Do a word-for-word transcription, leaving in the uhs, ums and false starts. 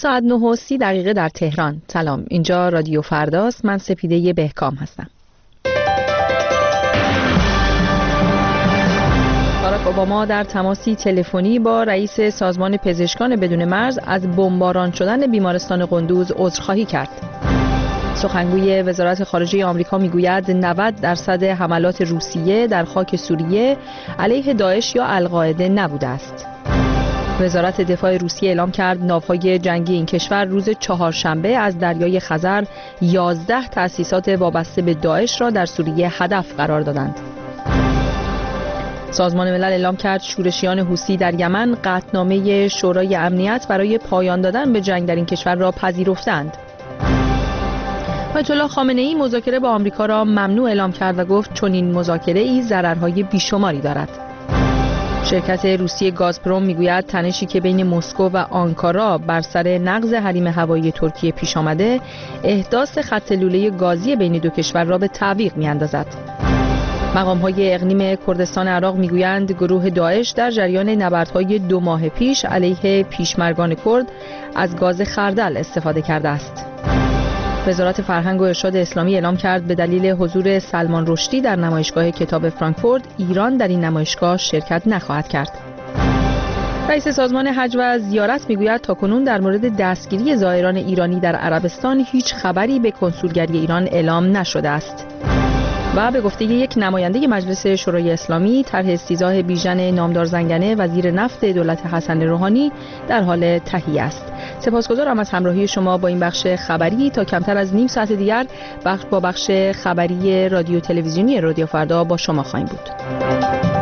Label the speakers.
Speaker 1: ساعت نه و سی دقیقه در تهران. سلام، اینجا رادیو فرداست. من سپیده بهکام هستم. باراک اوباما در تماسی تلفنی با رئیس سازمان پزشکان بدون مرز از بمباران شدن بیمارستان قندوز عذرخواهی کرد. سخنگوی وزارت خارجه آمریکا میگوید نود درصد حملات روسیه در خاک سوریه علیه داعش یا القاعده نبوده است. وزارت دفاع روسیه اعلام کرد ناوهای جنگی این کشور روز چهارشنبه از دریای خزر یازده تأسیسات وابسته به داعش را در سوریه هدف قرار دادند. سازمان ملل اعلام کرد شورشیان حوثی در یمن قطعنامه شورای امنیت برای پایان دادن به جنگ در این کشور را پذیرفتند. آیت الله خامنه‌ای مذاکره با آمریکا را ممنوع اعلام کرد و گفت چنین مذاکره‌ای ضررهای بیشماری دارد. شرکت روسی گازپروم میگوید تنشی که بین مسکو و آنکارا بر سر نقض حریم هوایی ترکیه پیش آمده، احداث خط لوله گازی بین دو کشور را به تعویق میاندازد. مقام‌های اقلیم کردستان عراق میگویند گروه داعش در جریان نبردهای دو ماه پیش علیه پیشمرگان کرد از گاز خردل استفاده کرده است. وزارت فرهنگ و ارشاد اسلامی اعلام کرد به دلیل حضور سلمان رشدی در نمایشگاه کتاب فرانکفورت، ایران در این نمایشگاه شرکت نخواهد کرد. رئیس سازمان حج و زیارت میگوید تاکنون در مورد دستگیری زائران ایرانی در عربستان هیچ خبری به کنسولگری ایران اعلام نشده است. و به گفته یک نماینده مجلس شورای اسلامی، طرح استیضاح بیژن نامدار زنگنه وزیر نفت دولت حسن روحانی در حال تهیه است. سپاسگزارم از همراهی شما با این بخش خبری. تا کمتر از نیم ساعت دیگر بخش با بخش خبری رادیو تلویزیونی رادیو فردا با شما خواهیم بود.